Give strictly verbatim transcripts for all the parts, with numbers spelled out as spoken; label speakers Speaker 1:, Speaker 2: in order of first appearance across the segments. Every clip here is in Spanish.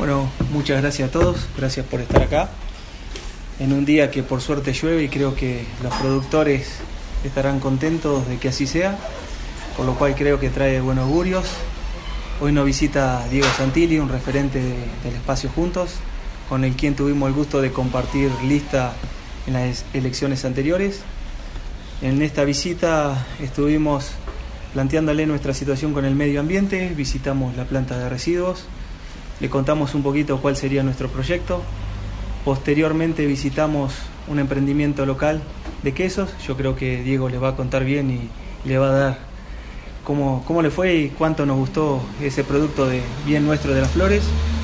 Speaker 1: Bueno, muchas gracias a todos, gracias por estar acá en un día que por suerte llueve y creo que los productores estarán contentos de que así sea, por lo cual creo que trae buenos augurios. Hoy nos visita Diego Santilli, un referente de, del Espacio Juntos, con el quien tuvimos el gusto de compartir lista en las elecciones anteriores. En esta visita estuvimos planteándole nuestra situación con el medio ambiente, visitamos la planta de residuos, le contamos un poquito cuál sería nuestro proyecto. Posteriormente visitamos un emprendimiento local de quesos. Yo creo que Diego le va a contar bien y le va a dar cómo, cómo le fue y cuánto nos gustó ese producto de bien nuestro de las flores.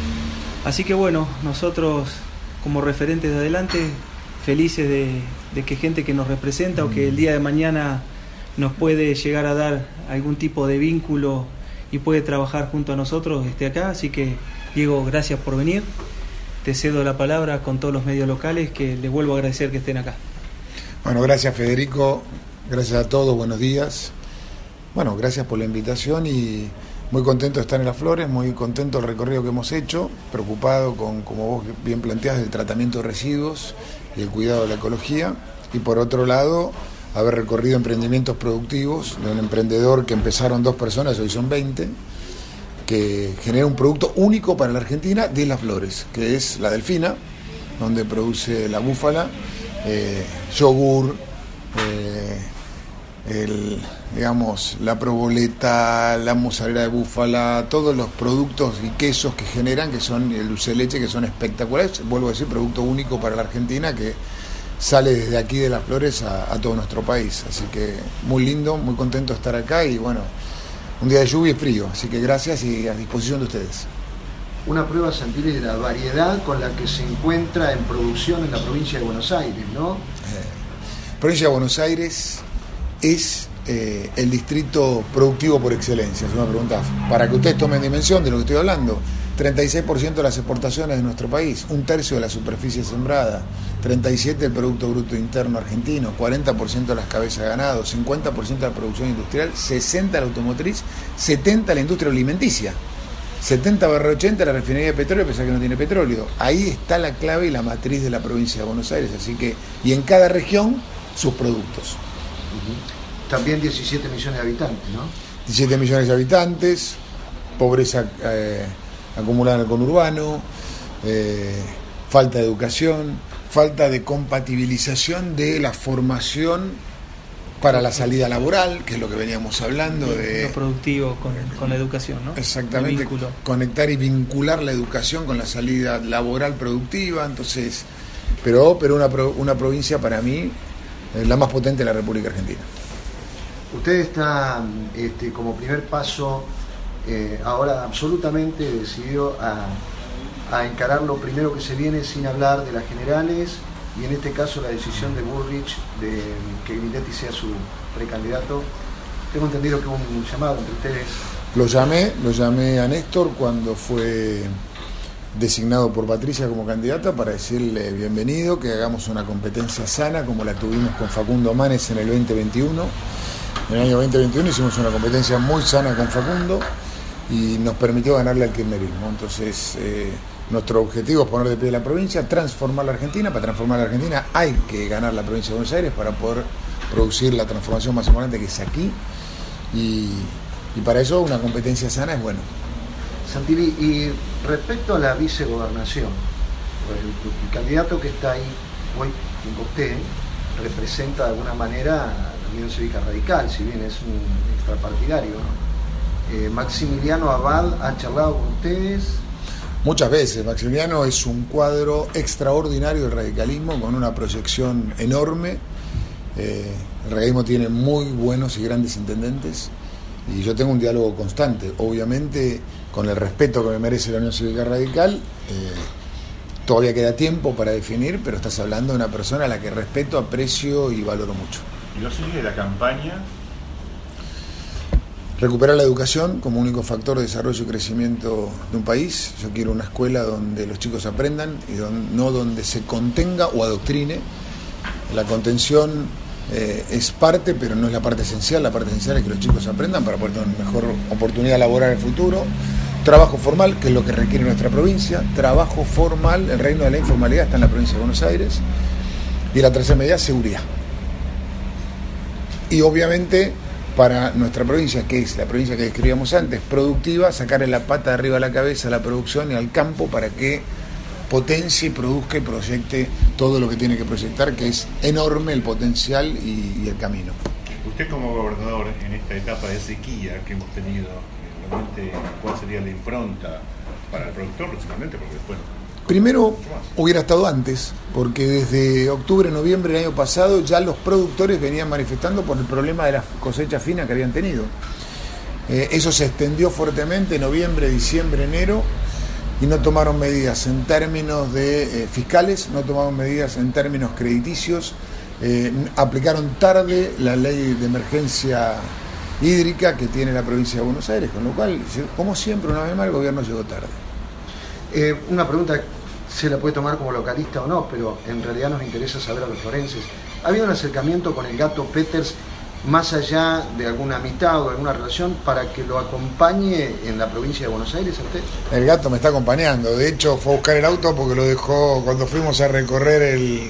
Speaker 1: Así que bueno, nosotros como referentes de adelante, felices de, de que gente que nos representa o que el día de mañana nos puede llegar a dar algún tipo de vínculo y puede trabajar junto a nosotros esté acá. Así que Diego, gracias por venir. Te cedo la palabra con todos los medios locales, que les vuelvo a agradecer que estén acá.
Speaker 2: Bueno, gracias Federico, gracias a todos, buenos días. Bueno, gracias por la invitación y muy contento de estar en Las Flores, muy contento del recorrido que hemos hecho, preocupado con, como vos bien planteás, el tratamiento de residuos y el cuidado de la ecología. Y por otro lado, haber recorrido emprendimientos productivos de un emprendedor que empezaron dos personas, hoy son veinte, que genera un producto único para la Argentina de Las Flores, que es la Delfina, donde produce la búfala, eh, yogur, eh, el, digamos, la proboleta, la mozzarella de búfala, todos los productos y quesos que generan, que son el dulce de leche, que son espectaculares. Vuelvo a decir, producto único para la Argentina, que sale desde aquí de Las Flores a, a todo nuestro país. Así que muy lindo, muy contento de estar acá y bueno, un día de lluvia y frío, así que gracias y a disposición de ustedes.
Speaker 3: Una prueba, Santilli, de la variedad con la que se encuentra en producción en la provincia de Buenos Aires, ¿no?
Speaker 2: Eh, provincia de Buenos Aires es eh, el distrito productivo por excelencia, es una pregunta para que ustedes tomen dimensión de lo que estoy hablando. treinta y seis por ciento de las exportaciones de nuestro país, un tercio de la superficie sembrada, treinta y siete por ciento del Producto Bruto Interno argentino, cuarenta por ciento de las cabezas de ganado, cincuenta por ciento de la producción industrial, sesenta por ciento de la automotriz, setenta por ciento de la industria alimenticia, setenta barra ochenta la refinería de petróleo, a pesar que no tiene petróleo. Ahí está la clave y la matriz de la provincia de Buenos Aires, así que, y en cada región, sus productos.
Speaker 3: Uh-huh. También diecisiete millones de habitantes, ¿no?
Speaker 2: diecisiete millones de habitantes, pobreza eh, acumulada en el conurbano, eh, falta de educación, falta de compatibilización de la formación para la salida laboral, que es lo que veníamos hablando de...
Speaker 1: Lo productivo con, con la educación, ¿no?
Speaker 2: Exactamente, conectar y vincular la educación con la salida laboral productiva, entonces... Pero, pero una, una provincia para mí, eh, la más potente de la República Argentina.
Speaker 3: Usted está, este, como primer paso... Eh, ahora absolutamente decidido a, a encarar lo primero que se viene sin hablar de las generales y en este caso la decisión de Bullrich de que Grindetti sea su precandidato. Tengo entendido que hubo un llamado entre ustedes.
Speaker 2: Lo llamé, lo llamé a Néstor cuando fue designado por Patricia como candidata para decirle bienvenido, que hagamos una competencia sana como la tuvimos con Facundo Manes en el veinte veintiuno. En el año veinte veintiuno hicimos una competencia muy sana con Facundo y nos permitió ganarle al kirchnerismo. Entonces, eh, nuestro objetivo es poner de pie la provincia, transformar la Argentina. Para transformar la Argentina hay que ganar la provincia de Buenos Aires para poder producir la transformación más importante que es aquí. Y, y para eso una competencia sana es bueno.
Speaker 3: Santilli, y respecto a la vicegobernación, el, el candidato que está ahí hoy junto a usted representa de alguna manera a la Unión Cívica Radical, si bien es un extrapartidario, ¿no? Eh, Maximiliano Abad ha charlado con ustedes.
Speaker 2: Muchas veces. Maximiliano es un cuadro extraordinario del radicalismo con una proyección enorme. Eh, el radicalismo tiene muy buenos y grandes intendentes y yo tengo un diálogo constante, obviamente con el respeto que me merece la Unión Cívica Radical. Eh, todavía queda tiempo para definir, pero estás hablando de una persona a la que respeto, aprecio y valoro mucho.
Speaker 4: ¿Y lo sigue de la campaña?
Speaker 2: Recuperar la educación como único factor de desarrollo y crecimiento de un país. Yo quiero una escuela donde los chicos aprendan y don, no donde se contenga o adoctrine. La contención eh, es parte, pero no es la parte esencial. La parte esencial es que los chicos aprendan para poder tener una mejor oportunidad laboral en el futuro. trabajo formal, que es lo que requiere nuestra provincia, trabajo formal, el reino de la informalidad está en la provincia de Buenos Aires, y la tercera medida, seguridad. Y obviamente para nuestra provincia, que es la provincia que describíamos antes, productiva, sacarle la pata de arriba a la cabeza a la producción y al campo para que potencie, produzca y proyecte todo lo que tiene que proyectar, que es enorme el potencial y, y el camino.
Speaker 4: Usted como gobernador, en esta etapa de sequía que hemos tenido, realmente, ¿cuál sería la impronta para el productor, principalmente? Porque después...
Speaker 2: Primero, hubiera estado antes, porque desde octubre, noviembre del año pasado ya los productores venían manifestando por el problema de la cosecha fina que habían tenido. Eh, eso se extendió fuertemente en noviembre, diciembre, enero, y no tomaron medidas en términos de eh, fiscales, no tomaron medidas en términos crediticios, eh, aplicaron tarde la ley de emergencia hídrica que tiene la provincia de Buenos Aires, con lo cual, como siempre, una vez más, el gobierno llegó tarde.
Speaker 3: Eh, una pregunta, se la puede tomar como localista o no, pero en realidad nos interesa saber a los florenses. ¿Ha habido un acercamiento con el Gato Peters, más allá de alguna amistad o alguna relación, para que lo acompañe en la provincia de Buenos Aires a usted?
Speaker 2: El Gato me está acompañando, de hecho fue a buscar el auto porque lo dejó cuando fuimos a recorrer el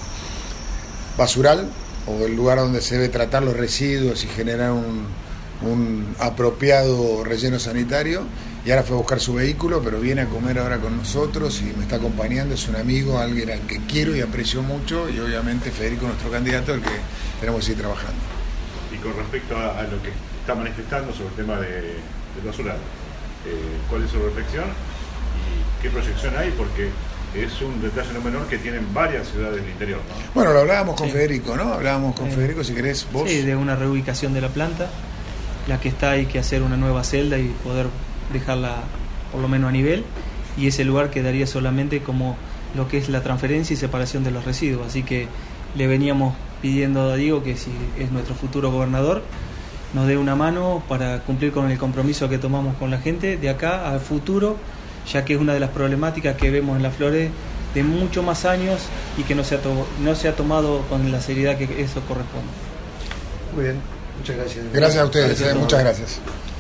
Speaker 2: basural, o el lugar donde se debe tratar los residuos y generar un, un apropiado relleno sanitario, y ahora fue a buscar su vehículo, pero viene a comer ahora con nosotros y me está acompañando, es un amigo, alguien al que quiero y aprecio mucho, y obviamente Federico, nuestro candidato, el que tenemos que ir trabajando.
Speaker 4: Y con respecto a, a lo que está manifestando sobre el tema de, del basural, eh, ¿cuál es su reflexión y qué proyección hay? Porque es un detalle no menor que tienen varias ciudades del interior, ¿no?
Speaker 2: Bueno, lo hablábamos con sí. Federico, ¿no? Hablábamos con
Speaker 1: eh,
Speaker 2: Federico, si querés vos.
Speaker 1: Sí, de una reubicación de la planta, la que está, hay que hacer una nueva celda y poder dejarla por lo menos a nivel, y ese lugar quedaría solamente como lo que es la transferencia y separación de los residuos. Así que le veníamos pidiendo a Diego, que si es nuestro futuro gobernador, nos dé una mano para cumplir con el compromiso que tomamos con la gente de acá al futuro, ya que es una de las problemáticas que vemos en Las Flores de mucho más años y que no se ha, to- no se ha tomado con la seriedad que eso corresponde.
Speaker 3: Muy bien, muchas gracias.
Speaker 2: Gracias a ustedes,
Speaker 1: Gracias a
Speaker 2: eh,
Speaker 1: todos.
Speaker 2: muchas gracias.